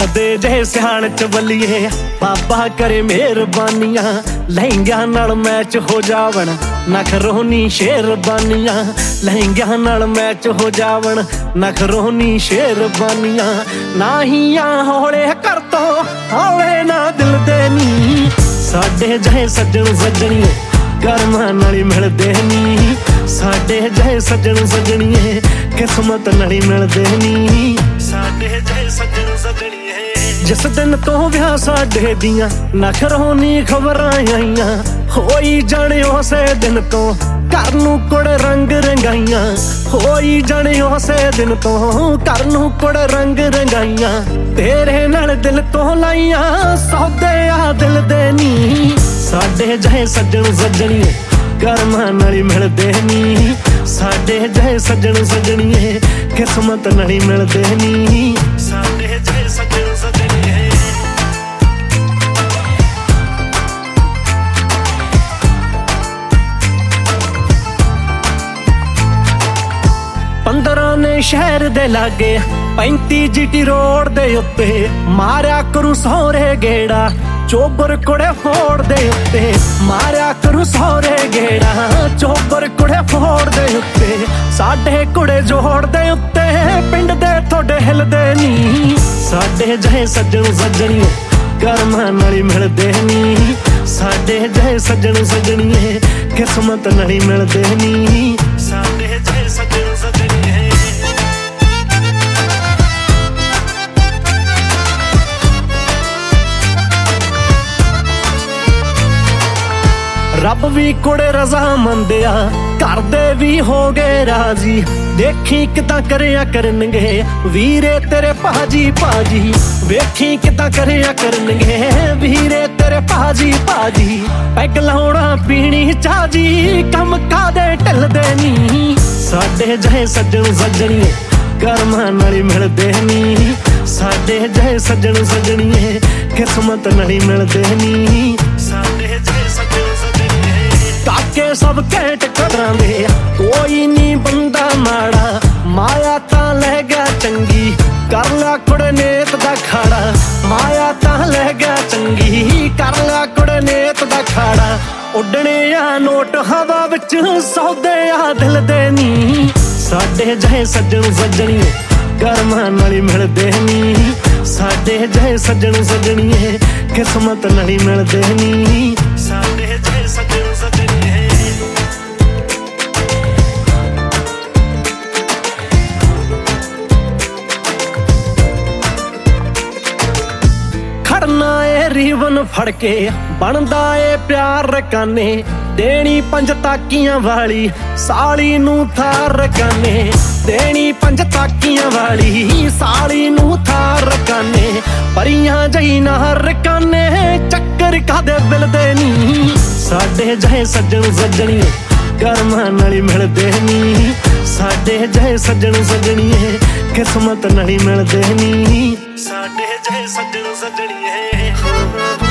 ਸਾਡੇ ਜਿਹੇ ਸਿਆਣ ਚ ਬੱਲੀਏ ਬਾਬਾ ਕਰੇ ਮਿਹਰਬਾਨੀਆਂ। ਲਹਿੰਗਿਆਂ ਨਾਲ ਮੈਚ ਹੋ ਜਾਵਣ ਨਖਰੋਨੀ ਸ਼ੇਰਬਾਨੀਆਂ। ਲਹਿੰਗਿਆਂ ਨਾਲ ਮੈਚ ਹੋ ਜਾਵਣ ਨਖਰੋਨੀ ਸ਼ੇਰਬਾਨੀਆਂ। ਨਾਹੀਆਂ ਹੌਲੇ ਕਰ ਤੋਂ ਹੌਲੇ ਨਾ ਦਿਲ ਦੇ ਨੀ। ਸਾਡੇ ਜਿਹੇ ਸੱਜਣ ਸੱਜਣੀਏ ਕਰਮਾਂ ਨਾਲ ਹੀ ਮਿਲਦੇ ਨੀ। ਸਾਡੇ ਜਿਹੇ ਸੱਜਣ ਸੱਜਣੀਏ ਕਿਸਮਤ ਨਾਲ ਹੀ ਮਿਲਦੇ ਨੀ। ਸਾਡੇ ਜਿਹੇ ਸੱਜਣ ਸੱਜਣੀਏ ਜਿਸ ਦਿਨ ਤੋਂ ਵਿਆਹ ਸਾਡੇ ਦੀਆਂ ਨਖਰੋਨੀ ਖਬਰਾਂ ਆਈਆਂ। ਹੋਈ ਜਾਣੇ ਉਸੇ ਦਿਨ ਤੋਂ ਘਰ ਨੂੰ ਕੁੜੇ ਰੰਗ ਰੰਗਾਈਆਂ। ਹੋਈ ਜਾਣੇ ਉਸੇ ਦਿਨ ਤੋਂ ਘਰ ਨੂੰ ਕੁੜੇ ਰੰਗ ਰੰਗਾਈਆਂ। ਤੇਰੇ ਨਾਲ ਦਿਲ ਤੋਂ ਲਾਈਆਂ ਸੌਦੇ ਆ ਦਿਲ ਦੇ ਨੀ। ਸਾਡੇ ਜਿਹੇ ਸੱਜਣ ਸੱਜਣੀਏ ਕਰਮਾਂ ਨਾਲ ਹੀ ਮਿਲਦੇ ਨੀ। ਸਾਡੇ ਜਿਹੇ ਸੱਜਣ ਸੱਜਣੀਏ ਕਿਸਮਤ ਨਾਲ ਹੀ ਮਿਲਦੇ ਨੀ। ਸਾਡੇ ਜਿਹੇ ਸੱਜਣ ਸੱਜਣੀਏ ਪੰਦਰਾਂ ਨੇ ਸ਼ਹਿਰ ਦੇ ਲਾਗੇ 35 GT ਰੋਡ ਦੇ ਉੱਤੇ ਮਾਰਿਆ ਕਰੂ ਸਹੁਰੇ ਗੇੜਾ। ਚੋਬਰ ਕੁੜੇ ਫੋੜ ਦੇ ਉੱਤੇ ਮਾਰਿਆ ਕਰੂ ਸਹੁਰੇ ਗੇੜਾ। ਚੋਬਰ ਕੁੜੇ ਫੋੜ ਦੇ ਉੱਤੇ ਸਾਡੇ ਕੁੜੇ ਜੋੜ ਦੇ ਉੱਤੇ ਪਿੰਡ ਦੇ ਤੁਹਾਡੇ ਹਿਲਦੇ ਨੀ। ਸਾਡੇ ਜਿਹੇ ਸੱਜਣ ਸੱਜਣੀਏ ਕਰਮਾਂ ਨਾਲ ਹੀ ਮਿਲਦੇ ਨੀ। ਸਾਡੇ ਜਿਹੇ ਸੱਜਣ ਸੱਜਣੀਏ ਕਿਸਮਤ ਨਾਲ ਹੀ ਮਿਲਦੇ ਨੀ। ਸਾਡੇ ਜਿਹੇ ਸੱਜਣ ਸੱਜਣੀਏ ਰੱਬ ਵੀ ਕੁੜੇ ਰਜ਼ਾ ਮੰਦਿਆ ਕਰਦੇ ਵੀ ਹੋ ਗਏ ਰਾਜੀ। ਦੇਖੀ ਕਿਦਾਂ ਕਰਿਆ ਕਰਨਗੇ ਵੀਰੇ ਤੇਰੇ ਭਾਜੀ ਭਾਜੀ। ਵੇਖੀ ਕਿਦਾਂ ਕਰਿਆ ਕਰਨਗੇ ਵੀਰੇ ਤੇਰੇ ਭਾਜੀ ਭਾਜੀ। ਪੈਗ ਲਾਉਣਾ ਪੀਣੀ ਚਾਜੀ ਕੰਮ ਕਾਦੇ ਢਿੱਲਦੇ ਨੀ। ਸਾਡੇ ਜਿਹੇ ਸੱਜਣ ਸੱਜਣੀਏ ਕਰਮਾਂ ਨਾਲ ਹੀ ਮਿਲਦੇ ਨੀ। ਸਾਡੇ ਜਿਹੇ ਸੱਜਣ ਸੱਜਣੀਏ ਕਿਸਮਤ ਨਾਲ ਹੀ ਮਿਲਦੇ ਨੀ। ਸਾਡੇ ਜਿਹੇ ਸੱਜਣ ਸੱਜਣੀਏ ਕਾਕੇ ਸਭ ਘੈਂਟ ਕਦਰਾਂ ਦੇ ਕੋਈ ਨੀ ਬੰਦਾ ਮਾੜਾ। ਮਾਇਆ ਤਾਂ ਲੈ ਗਿਆ ਚੰਗੀ ਕਰ ਲਿਆ ਕੁੜੇ ਨੇਤ ਦਾ ਖਾੜਾ। ਮਾਇਆ ਤਾਂ ਲੈ ਗਿਆ ਚੰਗੀ ਕਰ ਲਿਆ ਕੁੜੇ ਨੇਤ ਦਾ ਖਾੜਾ। ਉੱਡਣੇ ਆ ਨੋਟ ਹਵਾ ਵਿੱਚ ਸੌਦੇ ਆ ਦਿਲ ਦੇ ਨੀ। ਸਾਡੇ ਜਿਹੇ ਸੱਜਣ ਸੱਜਣੀਏ ਕਰਮਾਂ ਨਾਲ ਹੀ ਮਿਲਦੇ ਨੀ। ਸਾਡੇ ਜਿਹੇ ਸੱਜਣ ਸੱਜਣੀਏ ਕਿਸਮਤ ਨਾਲ ਹੀ ਮਿਲਦੇ ਨੀ। ਸਾਡੇ ਜਿਹੇ ਸੱਜਣ ਸੱਜਣੀਏ ਖੜਨਾ ਏ ਰੀਵਨ ਫੜ ਕੇ ਬਣਦਾ ਏ ਪਿਆਰ ਰਕਾਨੇ। ਦੇਣੀ ਪੰਜ ਤਾਕੀਆਂ ਵਾਲੀ ਸਾਲੀ ਨੂੰ ਥਾਰ ਰਕਾਨੇ। ਦੇਣੀ ਪੰਜ ਤਾਕੀਆਂ ਵਾਲੀ ਸਾਲੀ ਨੂੰ ਥਾਰ ਰਕਾਨੇ। ਪਰੀਆਂ ਜਈ ਨਾ ਰਕਾਨੇ ਚੱਕਰ ਕਾਦੇ ਬਿਲਦੇ ਨੀ। ਸਾਡੇ ਜਿਹੇ ਸੱਜਣ ਸੱਜਣੀਏ ਕਰਮਾਂ ਨਾਲ ਹੀ ਮਿਲਦੇ ਨੀ। ਸਾਡੇ ਜਿਹੇ ਸੱਜਣ ਸੱਜਣੀਏ ਕਿਸਮਤ ਨਾਲ ਹੀ ਮਿਲਦੇ ਨੀ। ਸਾਡੇ ਜਿਹੇ ਸੱਜਣ ਸੱਜਣੀਏ